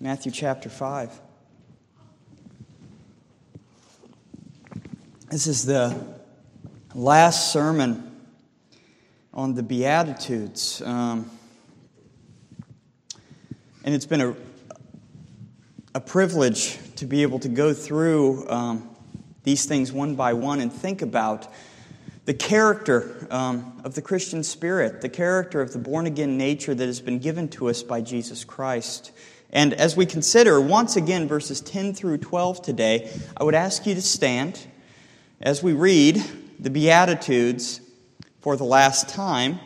Matthew chapter 5. This is the last sermon on the Beatitudes. And it's been a privilege to be able to go through these things one by one and think about the character of the Christian spirit, the character of the born-again nature that has been given to us by Jesus Christ. And as we consider, once again, verses 10 through 12 today, I would ask you to stand as we read the Beatitudes for the last time.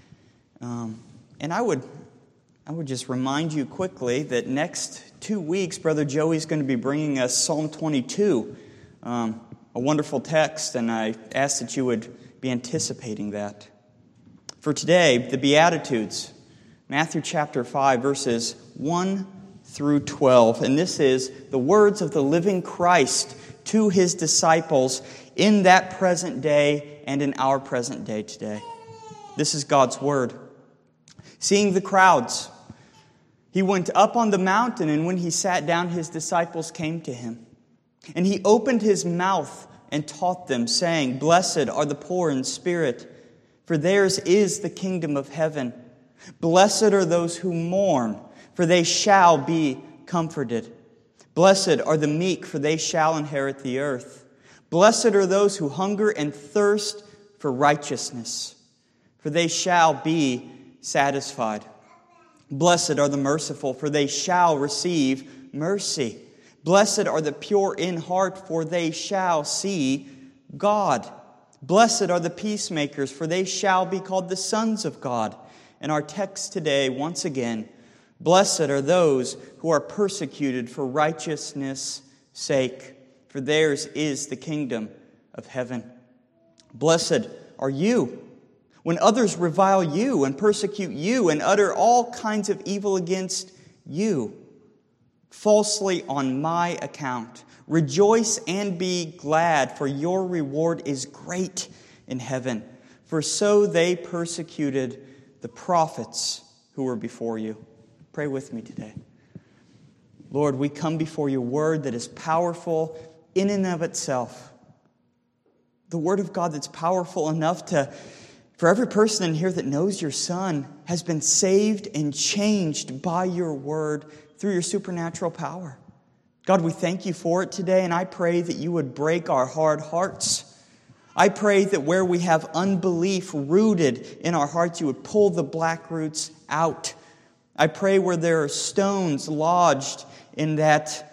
And I would just remind you quickly that next 2 weeks, Brother Joey's going to be bringing us Psalm 22, a wonderful text, and I ask that you would be anticipating that. For today, the Beatitudes, Matthew chapter 5, verses 1 through 12. And this is the words of the living Christ to His disciples in that present day and in our present day today. This is God's word. Seeing the crowds, He went up on the mountain, and when He sat down, His disciples came to Him. And He opened His mouth and taught them, saying, "Blessed are the poor in spirit, for theirs is the kingdom of heaven. Blessed are those who mourn, for they shall be comforted. Blessed are the meek, for they shall inherit the earth. Blessed are those who hunger and thirst for righteousness, for they shall be satisfied. Blessed are the merciful, for they shall receive mercy. Blessed are the pure in heart, for they shall see God. Blessed are the peacemakers, for they shall be called the sons of God." And our text today, once again, "Blessed are those who are persecuted for righteousness' sake, for theirs is the kingdom of heaven. Blessed are you when others revile you and persecute you and utter all kinds of evil against you, falsely on my account. Rejoice and be glad, for your reward is great in heaven. For so they persecuted the prophets who were before you." Pray with me today. Lord, we come before your word that is powerful in and of itself. The word of God that's powerful enough for every person in here that knows your Son has been saved and changed by your word through your supernatural power. God, we thank you for it today, and I pray that you would break our hard hearts. I pray that where we have unbelief rooted in our hearts, you would pull the black roots out. I pray where there are stones lodged in that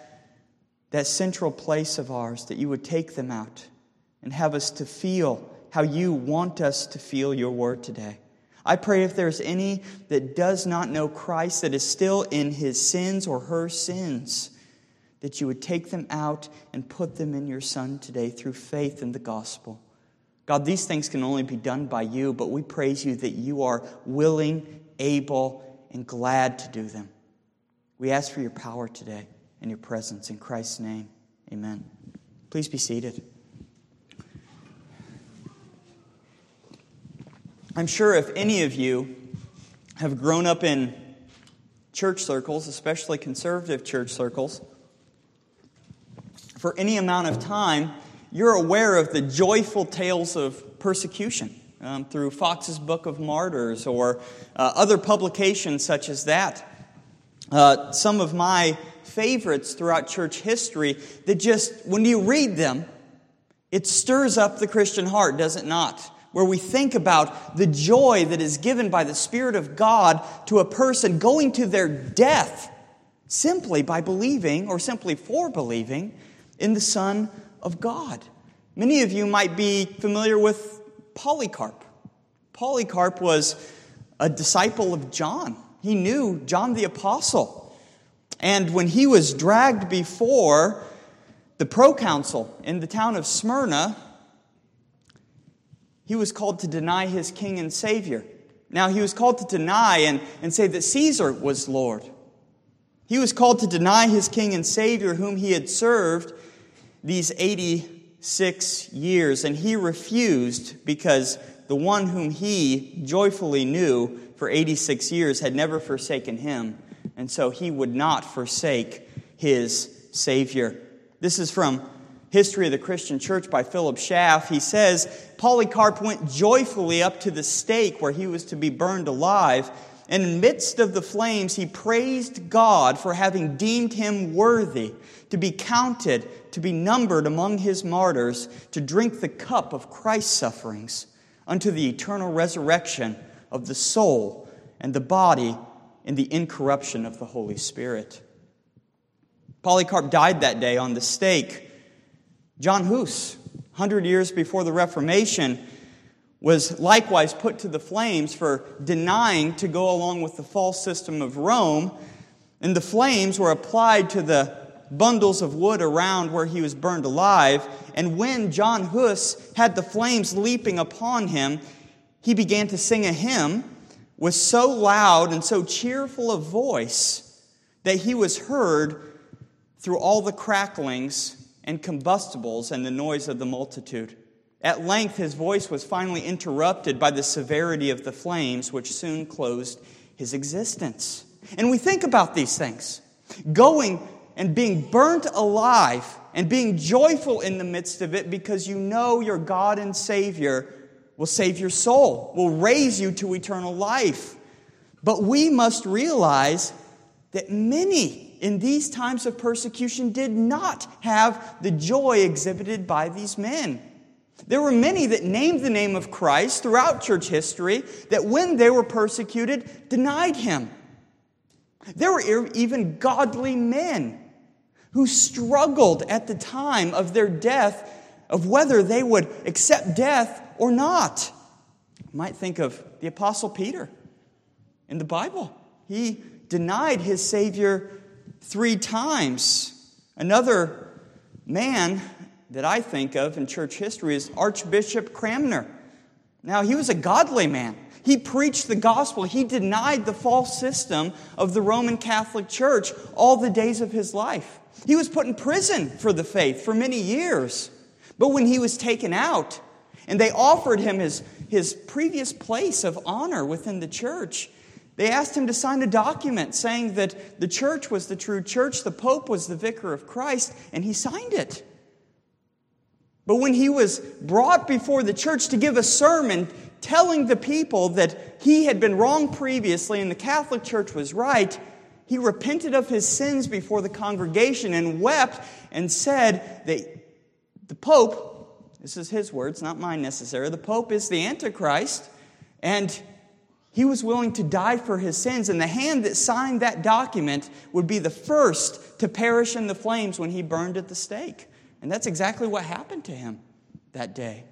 central place of ours, that you would take them out and have us to feel how you want us to feel your word today. I pray if there's any that does not know Christ, that is still in his sins or her sins, that you would take them out and put them in your Son today through faith in the gospel. God, these things can only be done by you, but we praise you that you are willing, able, and glad to do them. We ask for your power today and your presence. In Christ's name, amen. Please be seated. I'm sure if any of you have grown up in church circles, especially conservative church circles, for any amount of time, you're aware of the joyful tales of persecution through Fox's Book of Martyrs or other publications such as that. Some of my favorites throughout church history that just, when you read them, it stirs up the Christian heart, does it not? Where we think about the joy that is given by the Spirit of God to a person going to their death simply by believing or simply for believing in the Son of God. Many of you might be familiar with Polycarp. Polycarp was a disciple of John. He knew John the Apostle. And when he was dragged before the proconsul in the town of Smyrna, he was called to deny his king and Savior. Now, he was called to deny and say that Caesar was Lord. He was called to deny his king and Savior whom he had served these 86 years. And he refused because the one whom he joyfully knew for 86 years had never forsaken him, and so he would not forsake his Savior. This is from History of the Christian Church by Philip Schaff. He says, Polycarp went joyfully up to the stake where he was to be burned alive, and in the midst of the flames he praised God for having deemed him worthy to be counted, to be numbered among his martyrs, to drink the cup of Christ's sufferings, unto the eternal resurrection of the soul and the body in the incorruption of the Holy Spirit. Polycarp died that day on the stake. John Hus, 100 years before the Reformation, was likewise put to the flames for denying to go along with the false system of Rome, and the flames were applied to the bundles of wood around where he was burned alive, and when John Hus had the flames leaping upon him, he began to sing a hymn with so loud and so cheerful a voice that he was heard through all the cracklings and combustibles and the noise of the multitude. At length his voice was finally interrupted by the severity of the flames, which soon closed his existence. And we think about these things. Going and being burnt alive and being joyful in the midst of it because you know your God and Savior will save your soul, will raise you to eternal life. But we must realize that many in these times of persecution did not have the joy exhibited by these men. There were many that named the name of Christ throughout church history that when they were persecuted, denied Him. There were even godly men who struggled at the time of their death of whether they would accept death or not. You might think of the Apostle Peter in the Bible. He denied his Savior 3 times. Another man that I think of in church history is Archbishop Cranmer. Now, he was a godly man. He preached the gospel. He denied the false system of the Roman Catholic Church all the days of his life. He was put in prison for the faith for many years. But when he was taken out, and they offered him his previous place of honor within the church, they asked him to sign a document saying that the church was the true church, the Pope was the vicar of Christ, and he signed it. But when he was brought before the church to give a sermon telling the people that he had been wrong previously and the Catholic Church was right, he repented of his sins before the congregation and wept and said that the Pope, this is his words, not mine necessarily, the Pope is the Antichrist, and he was willing to die for his sins, and the hand that signed that document would be the first to perish in the flames when he burned at the stake. And that's exactly what happened to him that day.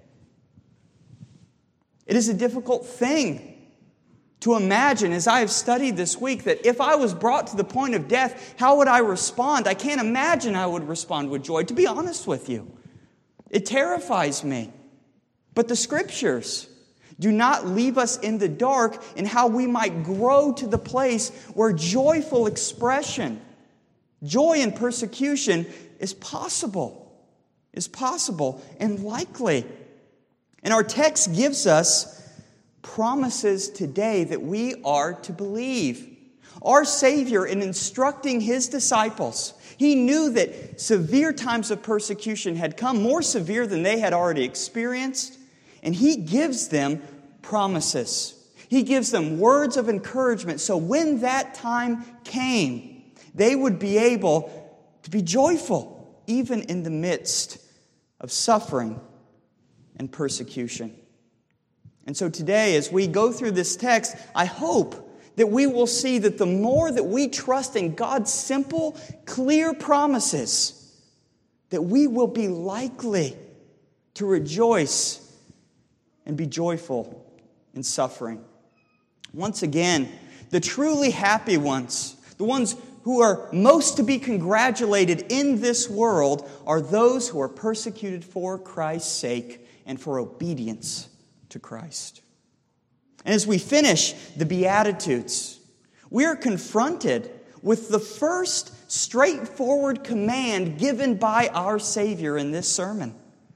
It is a difficult thing to imagine, as I have studied this week, that if I was brought to the point of death, how would I respond? I can't imagine I would respond with joy, to be honest with you. It terrifies me. But the Scriptures do not leave us in the dark in how we might grow to the place where joyful expression, joy in persecution is possible and likely. And our text gives us promises today that we are to believe. Our Savior, in instructing His disciples, He knew that severe times of persecution had come, more severe than they had already experienced, and He gives them promises. He gives them words of encouragement, so when that time came, they would be able to be joyful, even in the midst of suffering and persecution. And so today, as we go through this text, I hope that we will see that the more that we trust in God's simple, clear promises, that we will be likely to rejoice and be joyful in suffering. Once again, the truly happy ones, the ones who are most to be congratulated in this world, are those who are persecuted for Christ's sake and for obedience to Christ. And as we finish the Beatitudes, we are confronted with the first straightforward command given by our Savior in this sermon.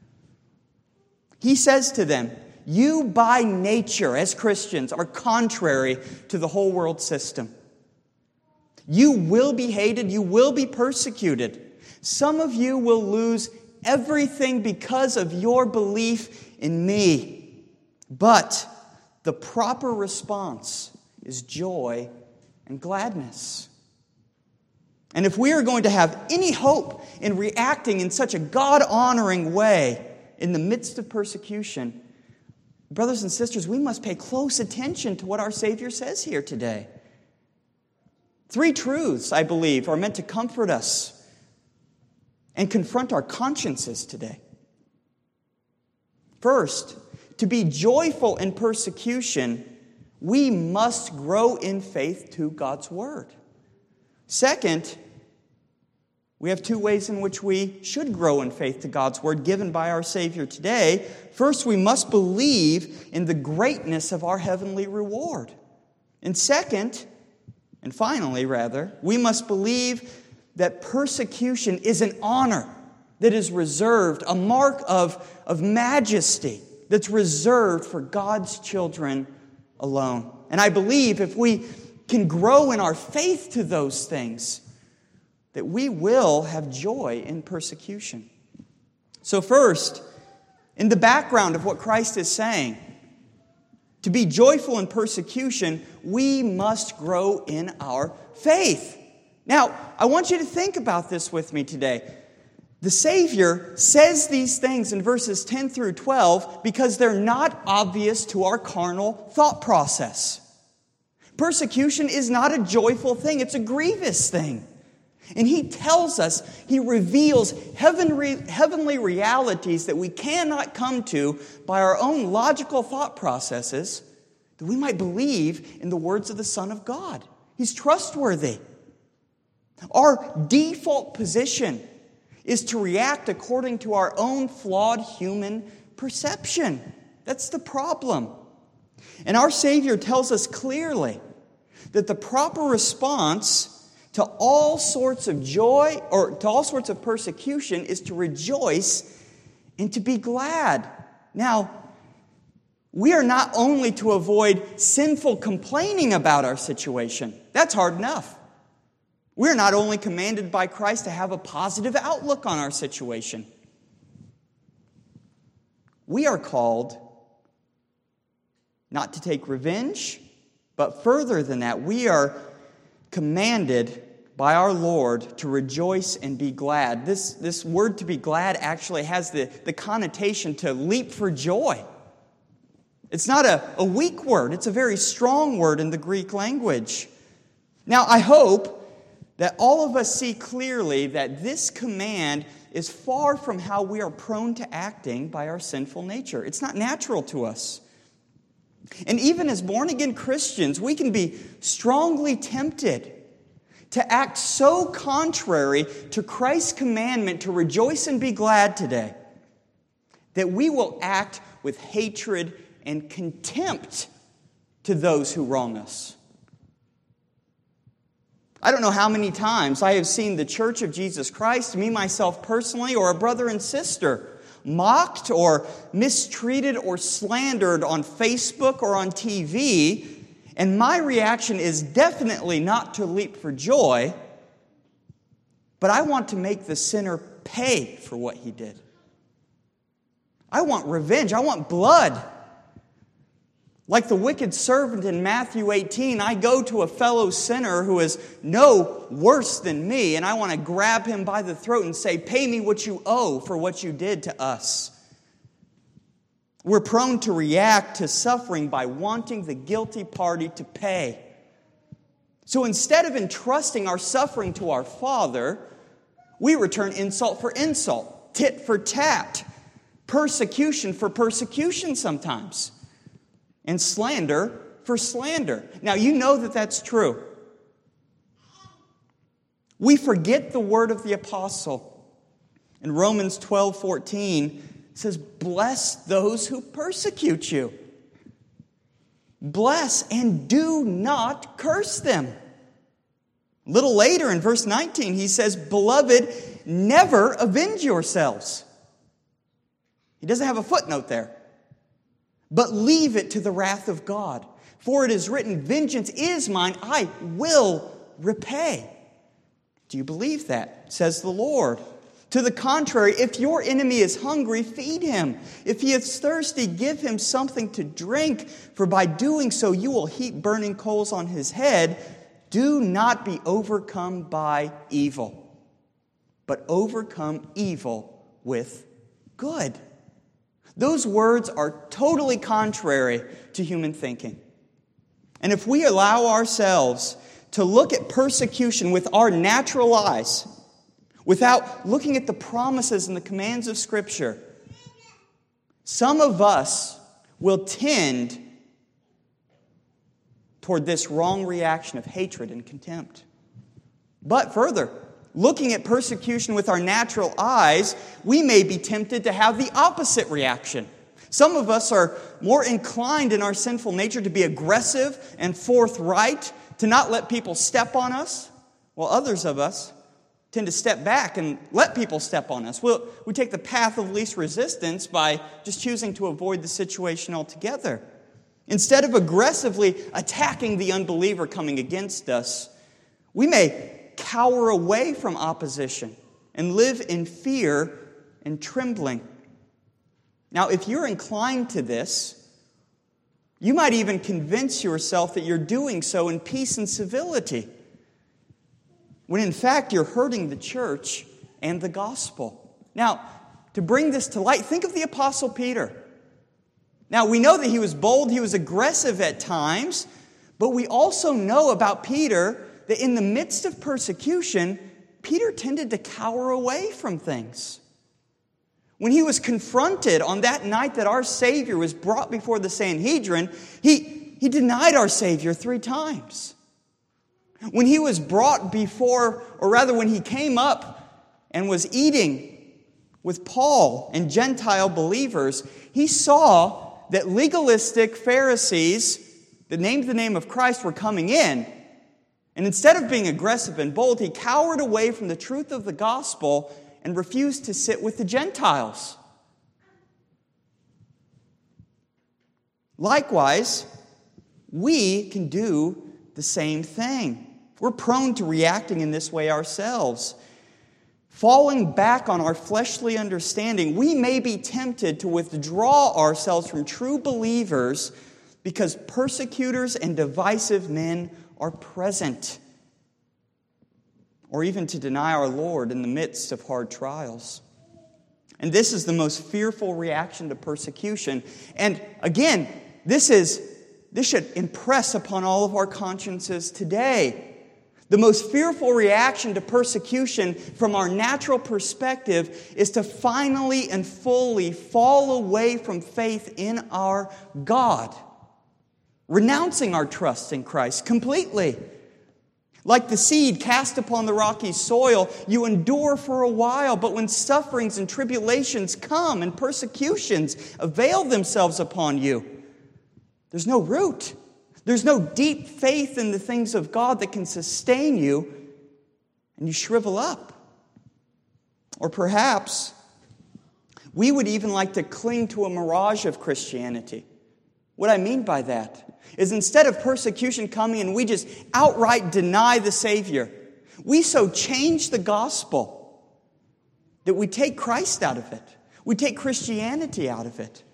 He says to them, "You by nature, as Christians, are contrary to the whole world system. You will be hated. You will be persecuted. Some of you will lose everything because of your belief in me. But the proper response is joy and gladness. And if we are going to have any hope in reacting in such a God-honoring way in the midst of persecution, brothers and sisters, we must pay close attention to what our Savior says here today. 3 truths, I believe, are meant to comfort us and confront our consciences today. First, to be joyful in persecution, we must grow in faith to God's Word. Second, we have 2 ways in which we should grow in faith to God's Word given by our Savior today. First, we must believe in the greatness of our heavenly reward. And second, and finally, we must believe that persecution is an honor that is reserved, a mark of majesty that's reserved for God's children alone. And I believe if we can grow in our faith to those things, that we will have joy in persecution. So first, in the background of what Christ is saying, to be joyful in persecution, we must grow in our faith. Now, I want you to think about this with me today. The Savior says these things in verses 10 through 12 because they're not obvious to our carnal thought process. Persecution is not a joyful thing, it's a grievous thing. And He tells us, He reveals heavenly realities that we cannot come to by our own logical thought processes, that we might believe in the words of the Son of God. He's trustworthy. Our default position is to react according to our own flawed human perception. That's the problem. And our Savior tells us clearly that the proper response to all sorts of joy or to all sorts of persecution is to rejoice and to be glad. Now, we are not only to avoid sinful complaining about our situation. That's hard enough. We're not only commanded by Christ to have a positive outlook on our situation. We are called not to take revenge, but further than that, we are commanded by our Lord to rejoice and be glad. This word to be glad actually has the connotation to leap for joy. It's not a weak word. It's a very strong word in the Greek language. Now, I hope that all of us see clearly that this command is far from how we are prone to acting by our sinful nature. It's not natural to us. And even as born-again Christians, we can be strongly tempted to act so contrary to Christ's commandment to rejoice and be glad today that we will act with hatred and contempt to those who wrong us. I don't know how many times I have seen the Church of Jesus Christ, me myself personally, or a brother and sister, mocked or mistreated or slandered on Facebook or on TV, and my reaction is definitely not to leap for joy, but I want to make the sinner pay for what he did. I want revenge. I want blood. Like the wicked servant in Matthew 18, I go to a fellow sinner who is no worse than me, and I want to grab him by the throat and say, "Pay me what you owe for what you did to us." We're prone to react to suffering by wanting the guilty party to pay. So instead of entrusting our suffering to our Father, we return insult for insult, tit for tat, persecution for persecution sometimes, and slander for slander. Now, you know that that's true. We forget the word of the apostle. In Romans 12:14, it says, "Bless those who persecute you. Bless and do not curse them." A little later in verse 19, he says, "Beloved, never avenge yourselves." He doesn't have a footnote there. "But leave it to the wrath of God. For it is written, 'Vengeance is mine, I will repay. Do you believe that? Says the Lord. To the contrary, if your enemy is hungry, feed him. If he is thirsty, give him something to drink, for by doing so you will heap burning coals on his head. Do not be overcome by evil, but overcome evil with good. Those words are totally contrary to human thinking. And if we allow ourselves to look at persecution with our natural eyes, without looking at the promises and the commands of Scripture, some of us will tend toward this wrong reaction of hatred and contempt. But further, looking at persecution with our natural eyes, we may be tempted to have the opposite reaction. Some of us are more inclined in our sinful nature to be aggressive and forthright, to not let people step on us, while others of us tend to step back and let people step on us. We take the path of least resistance by just choosing to avoid the situation altogether. Instead of aggressively attacking the unbeliever coming against us, we may cower away from opposition and live in fear and trembling. Now, if you're inclined to this, you might even convince yourself that you're doing so in peace and civility, when in fact you're hurting the church and the gospel. Now, to bring this to light, think of the Apostle Peter. Now, we know that he was bold, he was aggressive at times, but we also know about Peter that in the midst of persecution, Peter tended to cower away from things. When he was confronted on that night that our Savior was brought before the Sanhedrin, he denied our Savior 3 times. When he was brought before, or rather when he came up and was eating with Paul and Gentile believers, he saw that legalistic Pharisees that named the name of Christ were coming in. And instead of being aggressive and bold, he cowered away from the truth of the gospel and refused to sit with the Gentiles. Likewise, we can do the same thing. We're prone to reacting in this way ourselves. Falling back on our fleshly understanding, we may be tempted to withdraw ourselves from true believers because persecutors and divisive men are present, or even to deny our Lord in the midst of hard trials. And this is the most fearful reaction to persecution. And again, this should impress upon all of our consciences today. The most fearful reaction to persecution from our natural perspective is to finally and fully fall away from faith in our God, renouncing our trust in Christ completely. Like the seed cast upon the rocky soil, you endure for a while, but when sufferings and tribulations come and persecutions avail themselves upon you, there's no root. There's no deep faith in the things of God that can sustain you, and you shrivel up. Or perhaps we would even like to cling to a mirage of Christianity. What I mean by that is instead of persecution coming and we just outright deny the Savior, we so change the gospel that we take Christ out of it. We take Christianity out of it.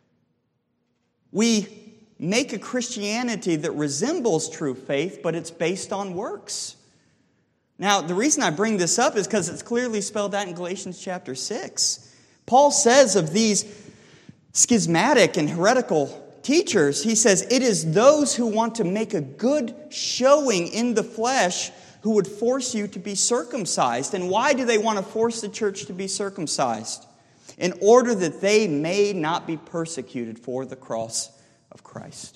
We make a Christianity that resembles true faith, but it's based on works. Now, the reason I bring this up is because it's clearly spelled out in Galatians chapter 6. Paul says of these schismatic and heretical teachers, he says, it is those who want to make a good showing in the flesh who would force you to be circumcised. And why do they want to force the church to be circumcised? In order that they may not be persecuted for the cross of Christ.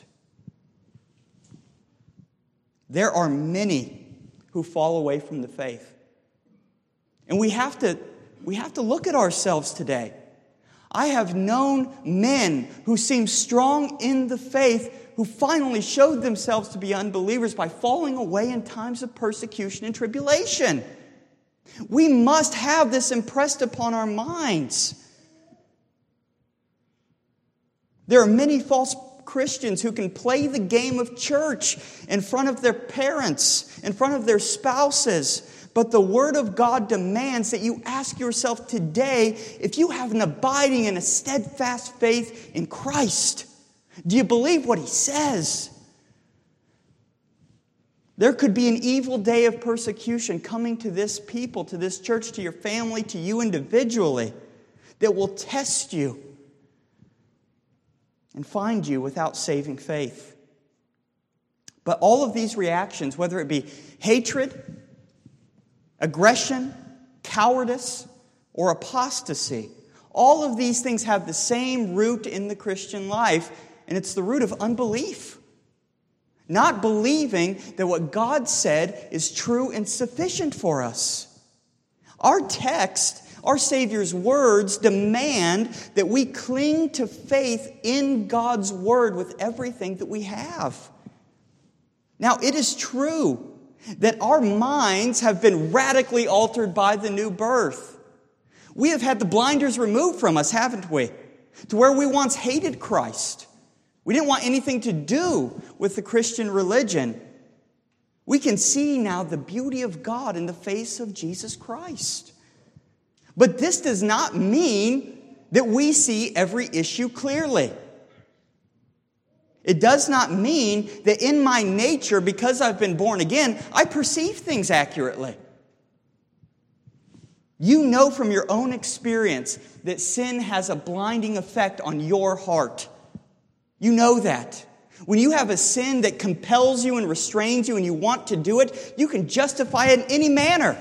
There are many who fall away from the faith. And we have to look at ourselves today. I have known men who seem strong in the faith who finally showed themselves to be unbelievers by falling away in times of persecution and tribulation. We must have this impressed upon our minds. There are many false Christians who can play the game of church in front of their parents, in front of their spouses. But the Word of God demands that you ask yourself today if you have an abiding and a steadfast faith in Christ. Do you believe what He says? There could be an evil day of persecution coming to this people, to this church, to your family, to you individually, that will test you and find you without saving faith. But all of these reactions, whether it be hatred, aggression, cowardice, or apostasy, all of these things have the same root in the Christian life, and it's the root of unbelief. Not believing that what God said is true and sufficient for us. Our text, our Savior's words, demand that we cling to faith in God's Word with everything that we have. Now, it is true that our minds have been radically altered by the new birth. We have had the blinders removed from us, haven't we? To where we once hated Christ. We didn't want anything to do with the Christian religion. We can see now the beauty of God in the face of Jesus Christ. But this does not mean that we see every issue clearly. It does not mean that in my nature, because I've been born again, I perceive things accurately. You know from your own experience that sin has a blinding effect on your heart. You know that. When you have a sin that compels you and restrains you and you want to do it, you can justify it in any manner.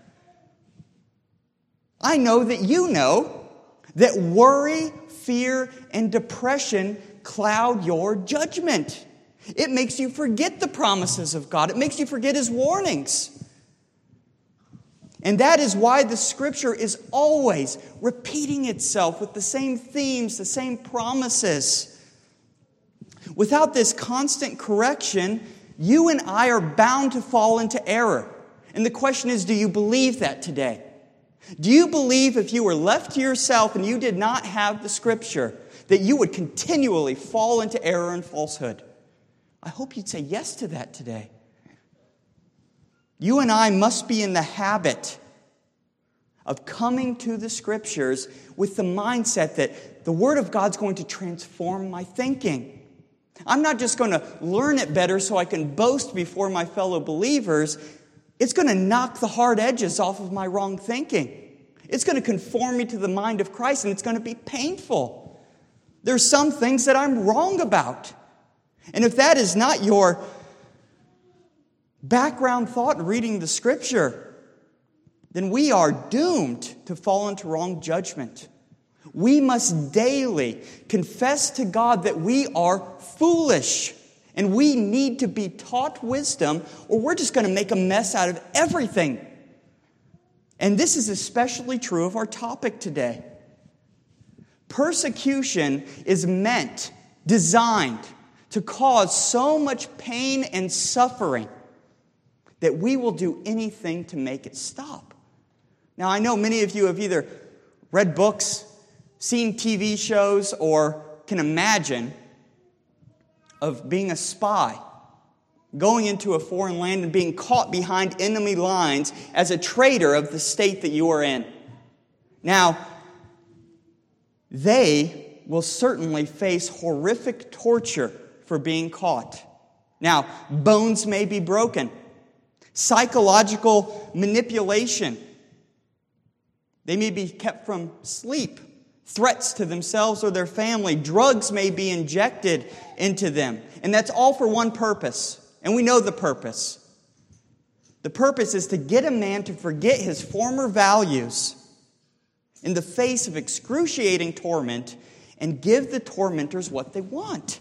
I know that you know that worry, fear, and depression cloud your judgment. It makes you forget the promises of God. It makes you forget His warnings. And that is why the Scripture is always repeating itself with the same themes, the same promises. Without this constant correction, you and I are bound to fall into error. And the question is, do you believe that today? Do you believe if you were left to yourself and you did not have the Scripture, that you would continually fall into error and falsehood? I hope you'd say yes to that today. You and I must be in the habit of coming to the Scriptures with the mindset that the Word of God's going to transform my thinking. I'm not just going to learn it better so I can boast before my fellow believers. It's going to knock the hard edges off of my wrong thinking. It's going to conform me to the mind of Christ, and it's going to be painful. There's some things that I'm wrong about. And if that is not your background thought in reading the Scripture, then we are doomed to fall into wrong judgment. We must daily confess to God that we are foolish and we need to be taught wisdom, or we're just going to make a mess out of everything. And this is especially true of our topic today. Persecution is designed to cause so much pain and suffering that we will do anything to make it stop. Now, I know many of you have either read books, seen TV shows, or can imagine of being a spy, going into a foreign land and being caught behind enemy lines as a traitor of the state that you are in. Now, they will certainly face horrific torture for being caught. Now, bones may be broken. Psychological manipulation. They may be kept from sleep. Threats to themselves or their family. Drugs may be injected into them. And that's all for one purpose. And we know the purpose. The purpose is to get a man to forget his former values in the face of excruciating torment and give the tormentors what they want.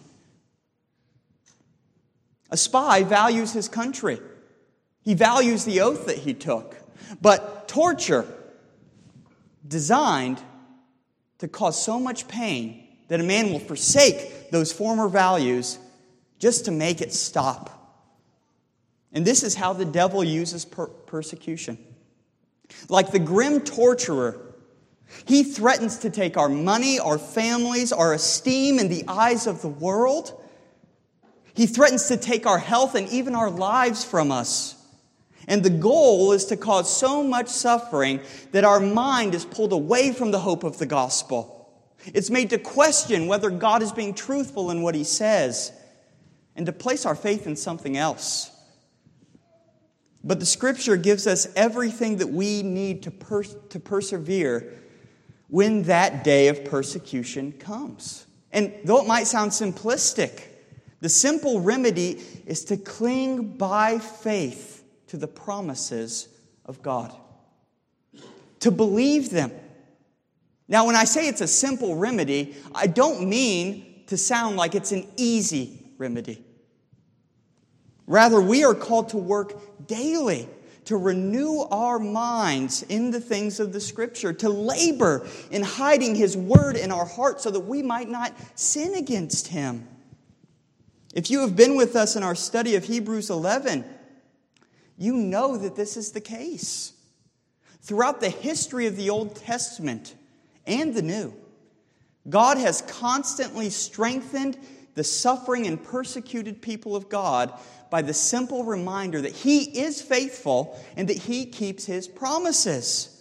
A spy values his country. He values the oath that he took. But torture, designed to cause so much pain that a man will forsake those former values just to make it stop. And this is how the devil uses persecution. Like the grim torturer He threatens to take our money, our families, our esteem in the eyes of the world. He threatens to take our health and even our lives from us. And the goal is to cause so much suffering that our mind is pulled away from the hope of the gospel. It's made to question whether God is being truthful in what He says, and to place our faith in something else. But the Scripture gives us everything that we need to persevere when that day of persecution comes. And though it might sound simplistic, the simple remedy is to cling by faith to the promises of God. To believe them. Now, when I say it's a simple remedy, I don't mean to sound like it's an easy remedy. Rather, we are called to work daily to renew our minds in the things of the Scripture, to labor in hiding His Word in our hearts so that we might not sin against Him. If you have been with us in our study of Hebrews 11, you know that this is the case. Throughout the history of the Old Testament and the New, God has constantly strengthened the suffering and persecuted people of God by the simple reminder that He is faithful and that He keeps His promises.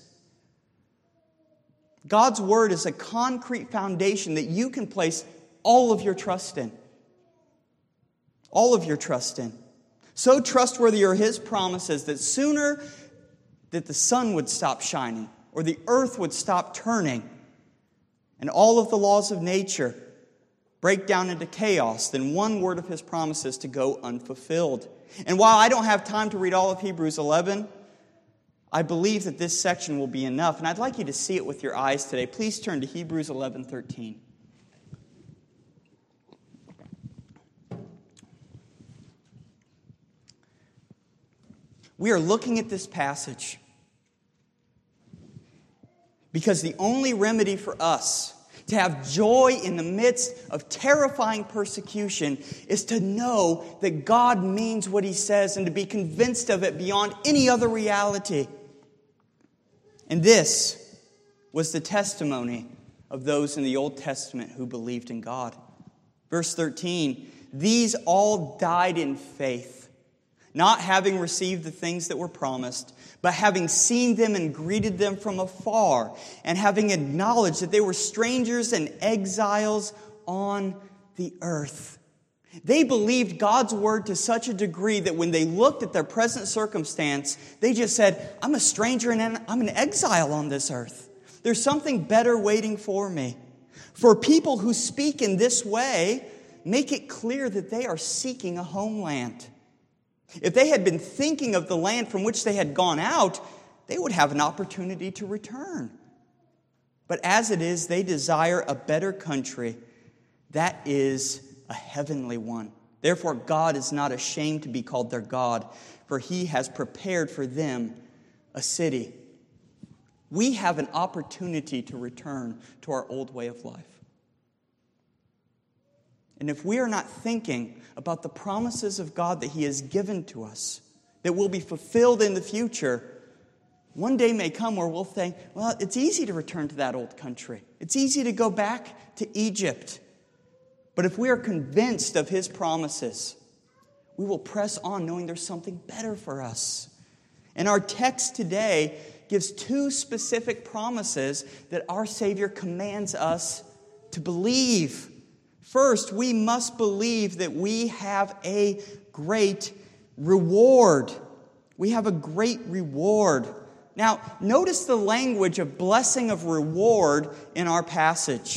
God's Word is a concrete foundation that you can place all of your trust in. All of your trust in. So trustworthy are His promises that sooner that the sun would stop shining or the earth would stop turning and all of the laws of nature break down into chaos than one word of His promises to go unfulfilled. And while I don't have time to read all of Hebrews 11, I believe that this section will be enough. And I'd like you to see it with your eyes today. Please turn to Hebrews 11:13. We are looking at this passage because the only remedy for us to have joy in the midst of terrifying persecution is to know that God means what He says and to be convinced of it beyond any other reality. And this was the testimony of those in the Old Testament who believed in God. Verse 13, these all died in faith, not having received the things that were promised, but having seen them and greeted them from afar, and having acknowledged that they were strangers and exiles on the earth. They believed God's word to such a degree that when they looked at their present circumstance, they just said, I'm a stranger and I'm an exile on this earth. There's something better waiting for me. For people who speak in this way, make it clear that they are seeking a homeland. If they had been thinking of the land from which they had gone out, they would have an opportunity to return. But as it is, they desire a better country, that is a heavenly one. Therefore, God is not ashamed to be called their God, for He has prepared for them a city. We have an opportunity to return to our old way of life. And if we are not thinking about the promises of God that He has given to us, that will be fulfilled in the future, one day may come where we'll think, well, it's easy to return to that old country. It's easy to go back to Egypt. But if we are convinced of His promises, we will press on knowing there's something better for us. And our text today gives two specific promises that our Savior commands us to believe. First, we must believe that we have a great reward. We have a great reward. Now, notice the language of blessing of reward in our passage.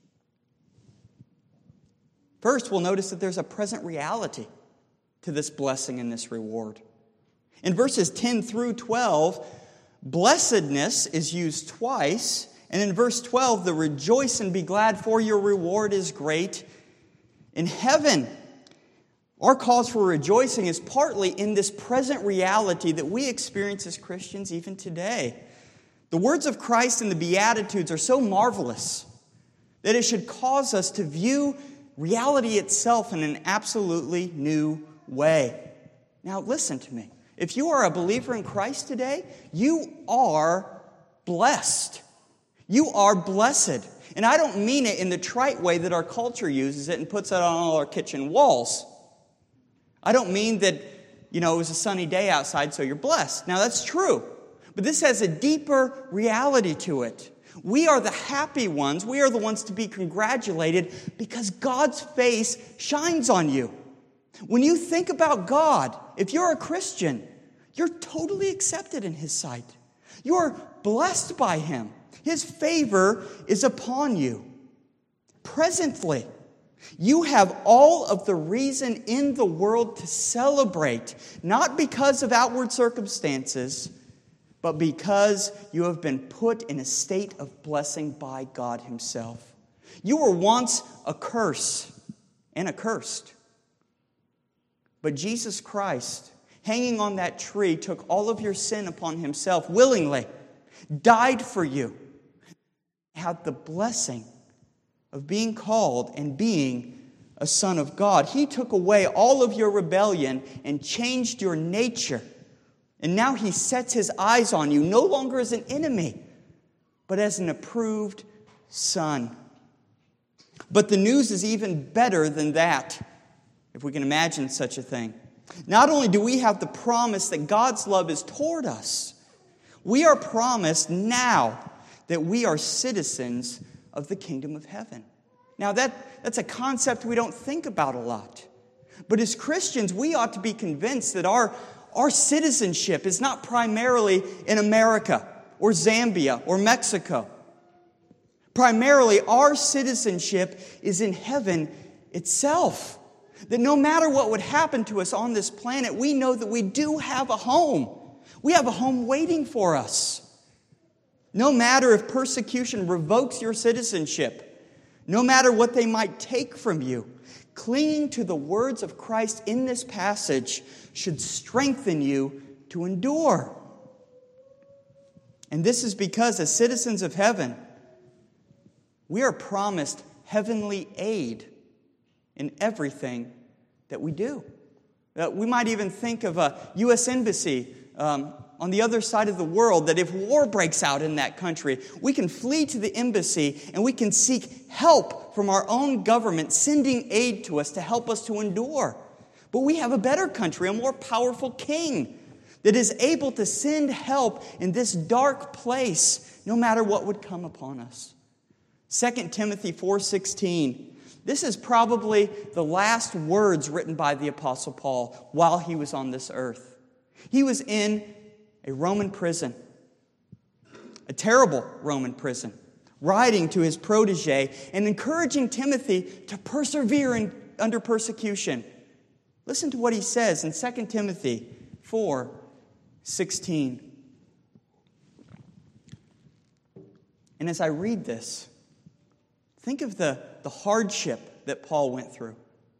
First, we'll notice that there's a present reality to this blessing and this reward. In verses 10 through 12, blessedness is used twice. And in verse 12, the rejoice and be glad, for your reward is great in heaven. Our cause for rejoicing is partly in this present reality that we experience as Christians even today. The words of Christ in the Beatitudes are so marvelous that it should cause us to view reality itself in an absolutely new way. Now listen to me. If you are a believer in Christ today, you are blessed. You are blessed. And I don't mean it in the trite way that our culture uses it and puts it on all our kitchen walls. I don't mean that, it was a sunny day outside, so you're blessed. Now, that's true. But this has a deeper reality to it. We are the happy ones. We are the ones to be congratulated because God's face shines on you. When you think about God, if you're a Christian, you're totally accepted in His sight. You're blessed by Him. His favor is upon you. Presently, you have all of the reason in the world to celebrate, not because of outward circumstances, but because you have been put in a state of blessing by God Himself. You were once a curse and accursed. But Jesus Christ, hanging on that tree, took all of your sin upon Himself willingly, died for you, had the blessing of being called and being a son of God. He took away all of your rebellion and changed your nature. And now He sets His eyes on you, no longer as an enemy, but as an approved son. But the news is even better than that, if we can imagine such a thing. Not only do we have the promise that God's love is toward us, we are promised now that we are citizens of the kingdom of heaven. Now that's a concept we don't think about a lot. But as Christians, we ought to be convinced that our citizenship is not primarily in America or Zambia or Mexico. Primarily, our citizenship is in heaven itself. That no matter what would happen to us on this planet, we know that we do have a home. We have a home waiting for us. No matter if persecution revokes your citizenship, no matter what they might take from you, clinging to the words of Christ in this passage should strengthen you to endure. And this is because as citizens of heaven, we are promised heavenly aid in everything that we do. We might even think of a U.S. embassy on the other side of the world, that if war breaks out in that country, we can flee to the embassy and we can seek help from our own government, sending aid to us to help us to endure. But we have a better country, a more powerful king that is able to send help in this dark place, no matter what would come upon us. 2 Timothy 4:16. This is probably the last words written by the Apostle Paul while he was on this earth. He was in a Roman prison, a terrible Roman prison, writing to his protege and encouraging Timothy to persevere under persecution. Listen to what he says in 2 Timothy 4:16. And as I read this, think of the hardship that Paul went through.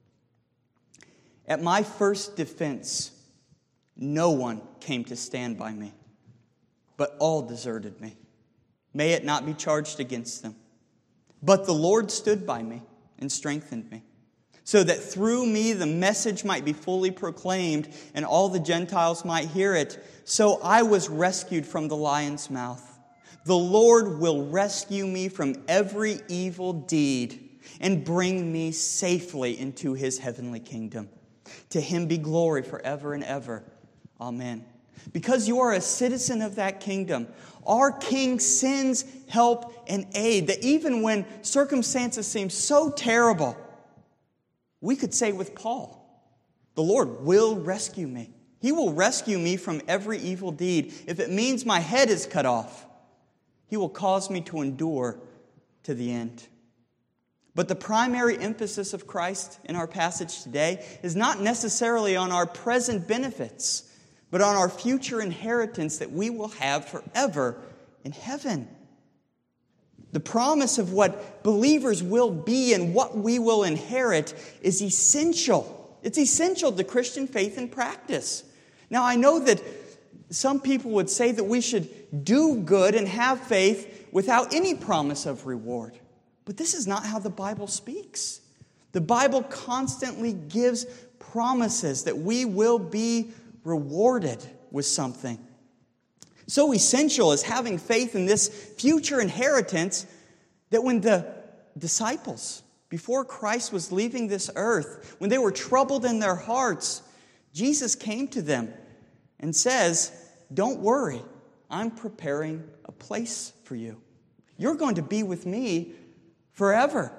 At my first defense, no one came to stand by me, but all deserted me. May it not be charged against them. But the Lord stood by me and strengthened me, so that through me the message might be fully proclaimed and all the Gentiles might hear it. So I was rescued from the lion's mouth. The Lord will rescue me from every evil deed and bring me safely into His heavenly kingdom. To Him be glory forever and ever. Amen. Because you are a citizen of that kingdom, our King sends help and aid that even when circumstances seem so terrible, we could say with Paul, the Lord will rescue me. He will rescue me from every evil deed. If it means my head is cut off, He will cause me to endure to the end. But the primary emphasis of Christ in our passage today is not necessarily on our present benefits, but on our future inheritance that we will have forever in heaven. The promise of what believers will be and what we will inherit is essential. It's essential to Christian faith and practice. Now, I know that some people would say that we should do good and have faith without any promise of reward. But this is not how the Bible speaks. The Bible constantly gives promises that we will be rewarded with something. So essential is having faith in this future inheritance that when the disciples, before Christ was leaving this earth, when they were troubled in their hearts, Jesus came to them and says, "Don't worry, I'm preparing a place for you. You're going to be with me forever."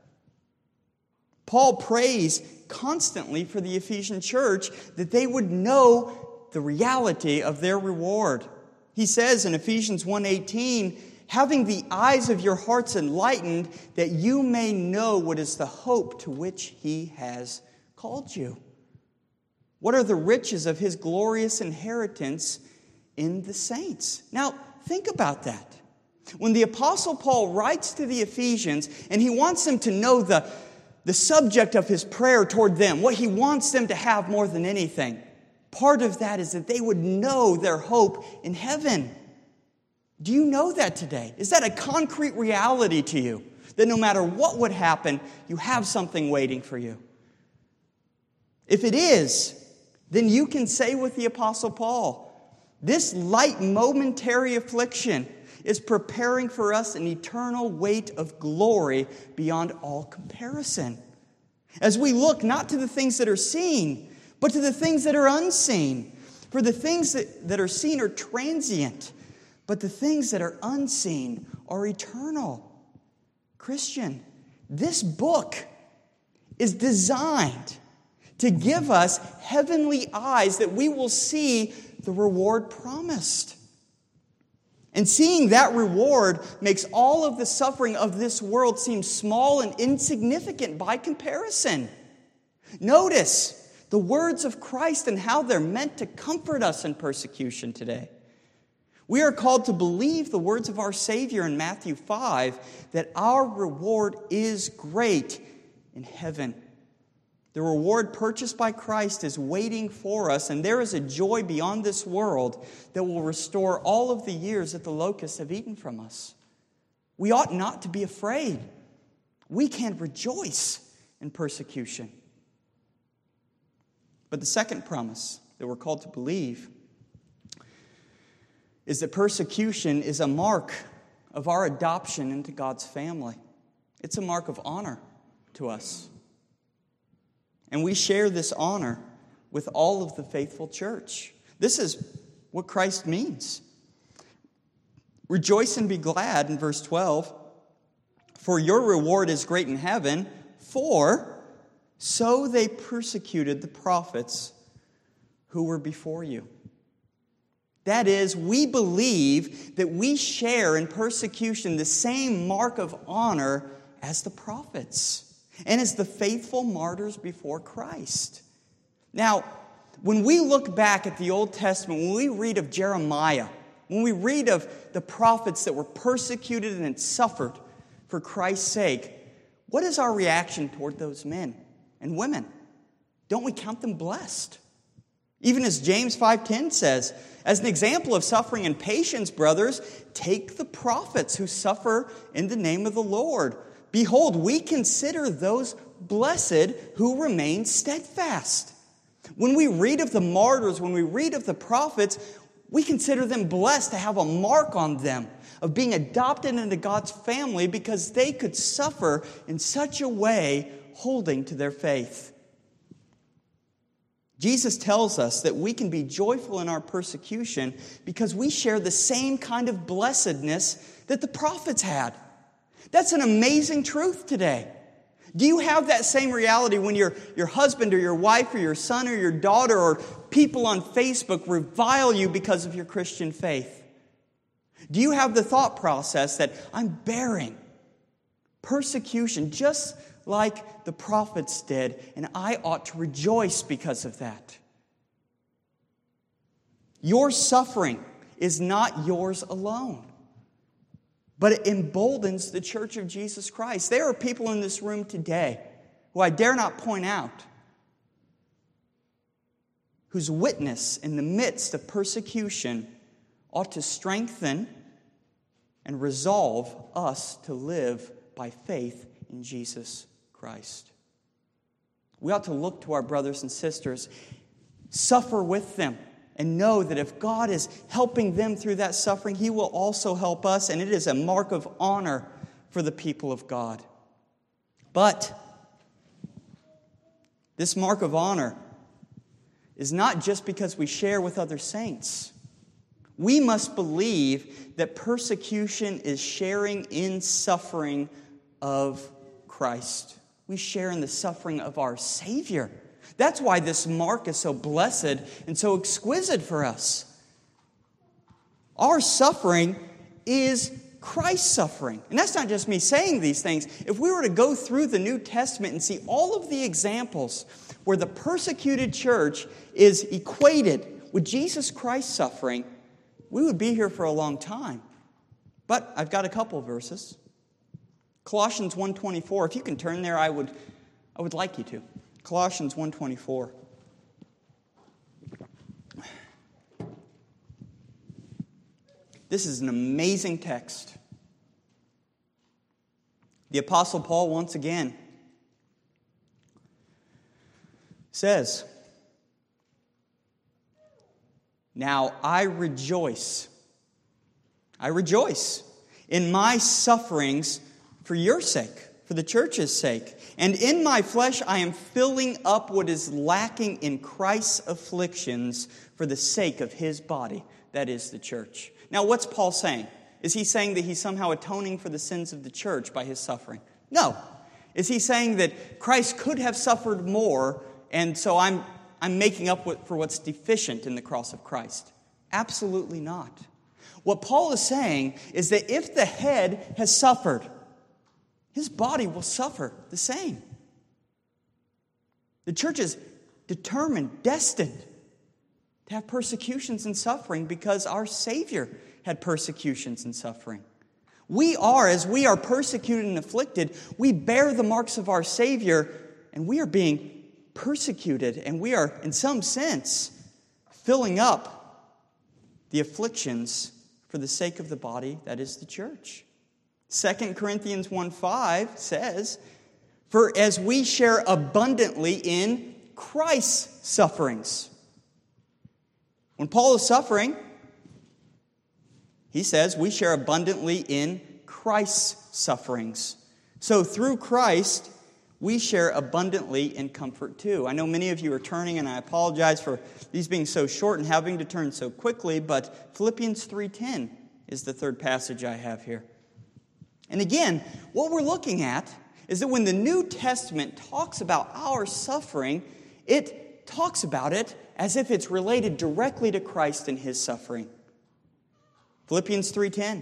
Paul prays constantly for the Ephesian church that they would know the reality of their reward. He says in Ephesians 1:18, "Having the eyes of your hearts enlightened, that you may know what is the hope to which He has called you." What are the riches of His glorious inheritance in the saints? Now, think about that. When the Apostle Paul writes to the Ephesians, and he wants them to know the subject of his prayer toward them, what he wants them to have more than anything, part of that is that they would know their hope in heaven. Do you know that today? Is that a concrete reality to you? That no matter what would happen, you have something waiting for you? If it is, then you can say with the Apostle Paul, "This light momentary affliction is preparing for us an eternal weight of glory beyond all comparison." As we look not to the things that are seen, but to the things that are unseen. For the things that are seen are transient, but the things that are unseen are eternal. Christian, this book is designed to give us heavenly eyes that we will see the reward promised. And seeing that reward makes all of the suffering of this world seem small and insignificant by comparison. Notice the words of Christ and how they're meant to comfort us in persecution today. We are called to believe the words of our Savior in Matthew 5, that our reward is great in heaven. The reward purchased by Christ is waiting for us, and there is a joy beyond this world that will restore all of the years that the locusts have eaten from us. We ought not to be afraid. We can rejoice in persecution. But the second promise that we're called to believe is that persecution is a mark of our adoption into God's family. It's a mark of honor to us. And we share this honor with all of the faithful church. This is what Christ means. "Rejoice and be glad," in verse 12, "for your reward is great in heaven, for so they persecuted the prophets who were before you." That is, we believe that we share in persecution the same mark of honor as the prophets and as the faithful martyrs before Christ. Now, when we look back at the Old Testament, when we read of Jeremiah, when we read of the prophets that were persecuted and suffered for Christ's sake, what is our reaction toward those men and women? Don't we count them blessed? Even as James 5:10 says, "As an example of suffering and patience, brothers, take the prophets who suffer in the name of the Lord. Behold, we consider those blessed who remain steadfast." When we read of the martyrs, when we read of the prophets, we consider them blessed to have a mark on them of being adopted into God's family because they could suffer in such a way holding to their faith. Jesus tells us that we can be joyful in our persecution because we share the same kind of blessedness that the prophets had. That's an amazing truth today. Do you have that same reality when your husband or your wife or your son or your daughter or people on Facebook revile you because of your Christian faith? Do you have the thought process that I'm bearing persecution just like the prophets did, and I ought to rejoice because of that? Your suffering is not yours alone, but it emboldens the Church of Jesus Christ. There are people in this room today who I dare not point out, whose witness in the midst of persecution ought to strengthen and resolve us to live by faith in Jesus Christ. We ought to look to our brothers and sisters, suffer with them, and know that if God is helping them through that suffering, He will also help us, and it is a mark of honor for the people of God. But this mark of honor is not just because we share with other saints. We must believe that persecution is sharing in suffering of Christ. We share in the suffering of our Savior. That's why this mark is so blessed and so exquisite for us. Our suffering is Christ's suffering. And that's not just me saying these things. If we were to go through the New Testament and see all of the examples where the persecuted church is equated with Jesus Christ's suffering, we would be here for a long time. But I've got a couple of verses. Colossians 1:24. If you can turn there, I would like you to. Colossians 1:24. This is an amazing text. The Apostle Paul, once again, says, "Now I rejoice in my sufferings for your sake, for the church's sake. And in my flesh I am filling up what is lacking in Christ's afflictions for the sake of His body," that is the church. Now, what's Paul saying? Is he saying that he's somehow atoning for the sins of the church by his suffering? No. Is he saying that Christ could have suffered more, and so I'm making up for what's deficient in the cross of Christ? Absolutely not. What Paul is saying is that if the head has suffered, his body will suffer the same. The church is determined, destined to have persecutions and suffering because our Savior had persecutions and suffering. As we are persecuted and afflicted, we bear the marks of our Savior, and we are being persecuted, and we are, in some sense, filling up the afflictions for the sake of the body, that is the church. 2 Corinthians 1:5 says, "For as we share abundantly in Christ's sufferings." When Paul is suffering, he says we share abundantly in Christ's sufferings. So through Christ, we share abundantly in comfort too. I know many of you are turning, and I apologize for these being so short and having to turn so quickly, but Philippians 3:10 is the third passage I have here. And again, what we're looking at is that when the New Testament talks about our suffering, it talks about it as if it's related directly to Christ and His suffering. Philippians 3:10.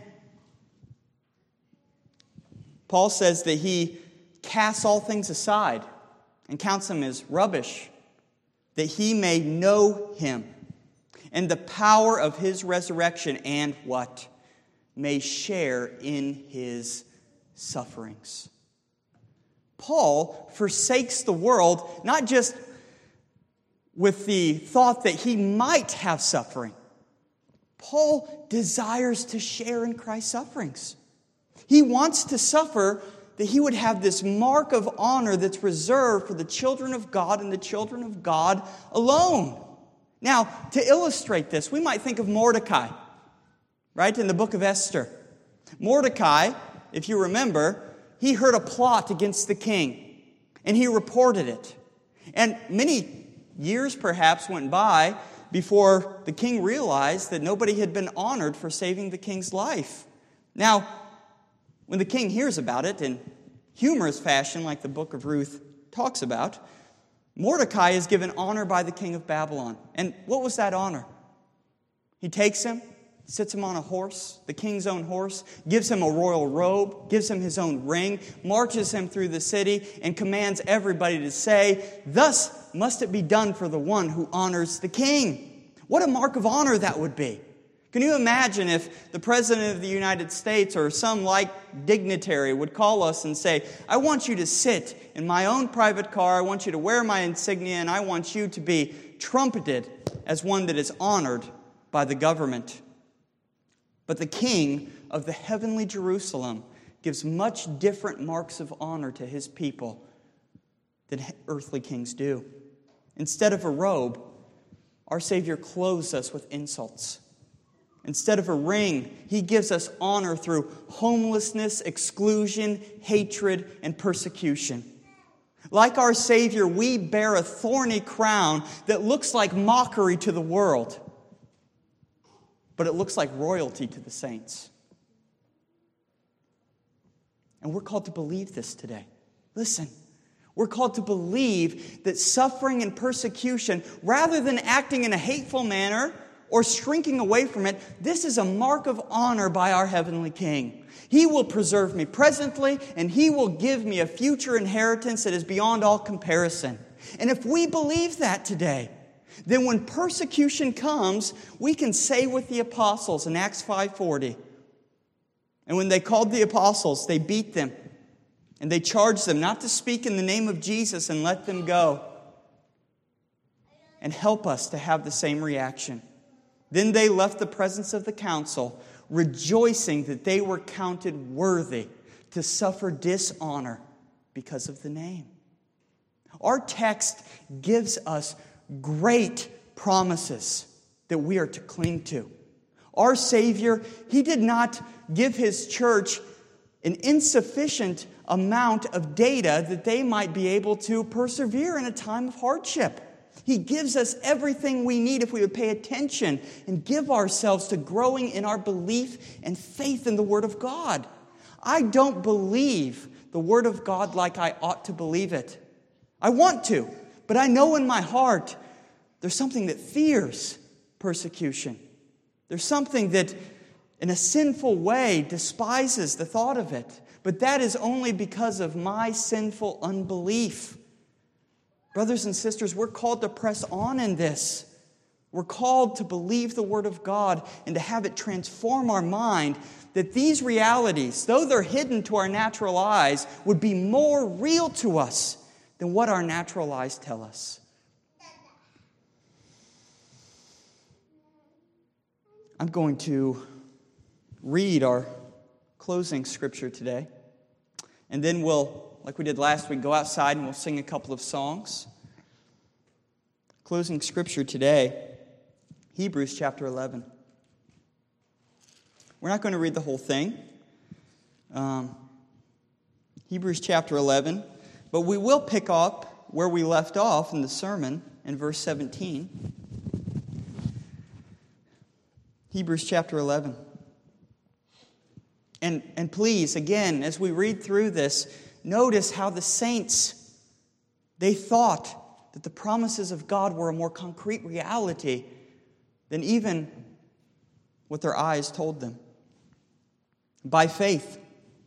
Paul says that he casts all things aside and counts them as rubbish, that he may know Him and the power of His resurrection, and what? May share in His sufferings. Paul forsakes the world not just with the thought that he might have suffering. Paul desires to share in Christ's sufferings. He wants to suffer that he would have this mark of honor that's reserved for the children of God and the children of God alone. Now, to illustrate this, we might think of Mordecai, right, in the book of Esther. Mordecai, if you remember, he heard a plot against the king, and he reported it. And many years perhaps went by before the king realized that nobody had been honored for saving the king's life. Now, when the king hears about it in humorous fashion, like the book of Ruth talks about, Mordecai is given honor by the king of Babylon. And what was that honor? He takes him, sits him on a horse, the king's own horse, gives him a royal robe, gives him his own ring, marches him through the city, and commands everybody to say, "Thus must it be done for the one who honors the king." What a mark of honor that would be. Can you imagine if the President of the United States or some like dignitary would call us and say, "I want you to sit in my own private car, I want you to wear my insignia, and I want you to be trumpeted as one that is honored by the government." But the King of the heavenly Jerusalem gives much different marks of honor to His people than earthly kings do. Instead of a robe, our Savior clothes us with insults. Instead of a ring, He gives us honor through homelessness, exclusion, hatred, and persecution. Like our Savior, we bear a thorny crown that looks like mockery to the world, but it looks like royalty to the saints. And we're called to believe this today. Listen, we're called to believe that suffering and persecution, rather than acting in a hateful manner or shrinking away from it, this is a mark of honor by our heavenly King. He will preserve me presently, and He will give me a future inheritance that is beyond all comparison. And if we believe that today, then when persecution comes, we can say with the apostles in Acts 5:40, and when they called the apostles, they beat them, and they charged them not to speak in the name of Jesus and let them go. And help us to have the same reaction. Then they left the presence of the council, rejoicing that they were counted worthy to suffer dishonor because of the name. Our text gives us great promises that we are to cling to. Our Savior, He did not give His church an insufficient amount of data that they might be able to persevere in a time of hardship. He gives us everything we need if we would pay attention and give ourselves to growing in our belief and faith in the Word of God. I don't believe the Word of God like I ought to believe it. I want to, but I know in my heart there's something that fears persecution. There's something that in a sinful way despises the thought of it. But that is only because of my sinful unbelief. Brothers and sisters, we're called to press on in this. We're called to believe the Word of God and to have it transform our mind that these realities, though they're hidden to our natural eyes, would be more real to us than what our natural eyes tell us. I'm going to read our closing scripture today. And then we'll, like we did last week, go outside and we'll sing a couple of songs. Closing scripture today, Hebrews chapter 11. We're not going to read the whole thing. Hebrews chapter 11. But we will pick up where we left off in the sermon in verse 17. Hebrews chapter 11. And please, again, as we read through this, notice how the saints, they thought that the promises of God were a more concrete reality than even what their eyes told them. By faith,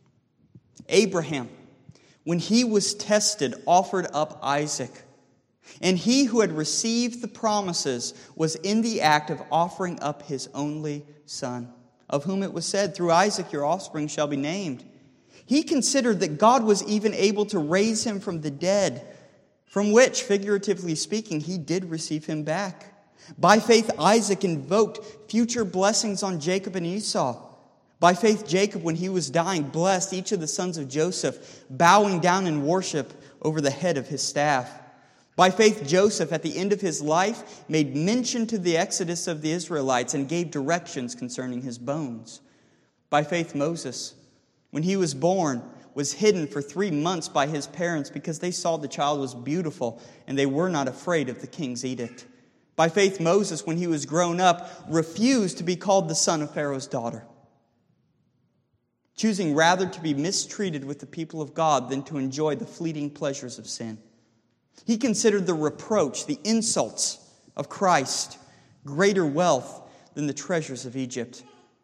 Abraham, when he was tested, offered up Isaac. And he who had received the promises was in the act of offering up his only son, of whom it was said, "Through Isaac your offspring shall be named." He considered that God was even able to raise him from the dead, from which, figuratively speaking, he did receive him back. By faith Isaac invoked future blessings on Jacob and Esau. By faith Jacob, when he was dying, blessed each of the sons of Joseph, bowing down in worship over the head of his staff. By faith Joseph, at the end of his life, made mention to the exodus of the Israelites and gave directions concerning his bones. By faith Moses, when he was born, was hidden for 3 months by his parents because they saw the child was beautiful and they were not afraid of the king's edict. By faith Moses, when he was grown up, refused to be called the son of Pharaoh's daughter, choosing rather to be mistreated with the people of God than to enjoy the fleeting pleasures of sin. He considered the reproach, the insults of Christ, greater wealth than the treasures of Egypt,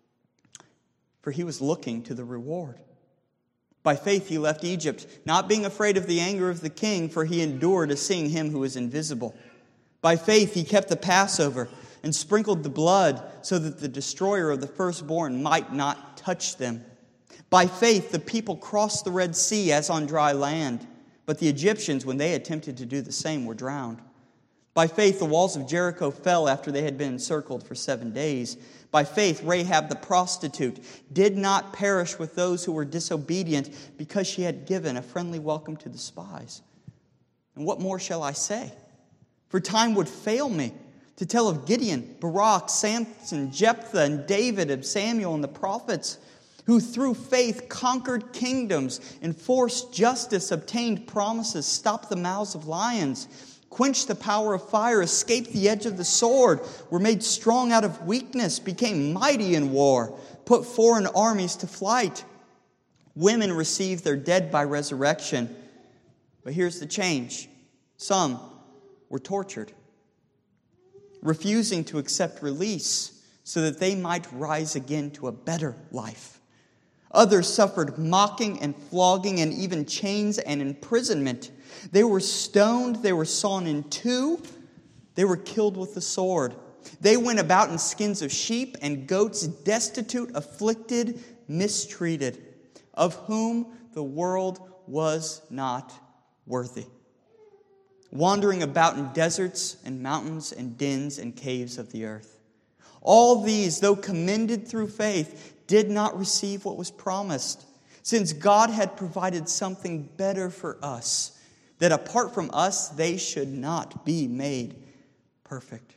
for he was looking to the reward. By faith he left Egypt, not being afraid of the anger of the king, for he endured as seeing him who is invisible. By faith he kept the Passover and sprinkled the blood so that the destroyer of the firstborn might not touch them. By faith the people crossed the Red Sea as on dry land, but the Egyptians, when they attempted to do the same, were drowned. By faith the walls of Jericho fell after they had been encircled for 7 days. By faith Rahab the prostitute did not perish with those who were disobedient, because she had given a friendly welcome to the spies. And what more shall I say? For time would fail me To tell of Gideon, Barak, Samson, Jephthah, and David, and Samuel, and the prophets, who through faith conquered kingdoms, enforced justice, obtained promises, stopped the mouths of lions, quenched the power of fire, escaped the edge of the sword, were made strong out of weakness, became mighty in war, put foreign armies to flight. Women received their dead by resurrection. But here's the change. Some were tortured, refusing to accept release so that they might rise again to a better life. Others suffered mocking and flogging and even chains and imprisonment. They were stoned, they were sawn in two, they were killed with the sword. They went about in skins of sheep and goats, destitute, afflicted, mistreated, of whom the world was not worthy, wandering about in deserts and mountains and dens and caves of the earth. All these, though commended through faith, did not receive what was promised, since God had provided something better for us, that apart from us they should not be made perfect.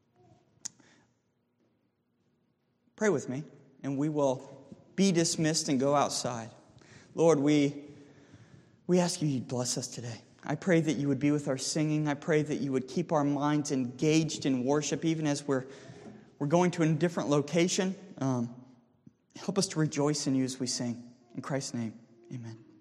Pray with me, and we will be dismissed and go outside. Lord, we ask you'd bless us today. I pray that you would be with our singing. I pray that you would keep our minds engaged in worship, even as we're going to a different location. Help us to rejoice in you as we sing. In Christ's name, amen.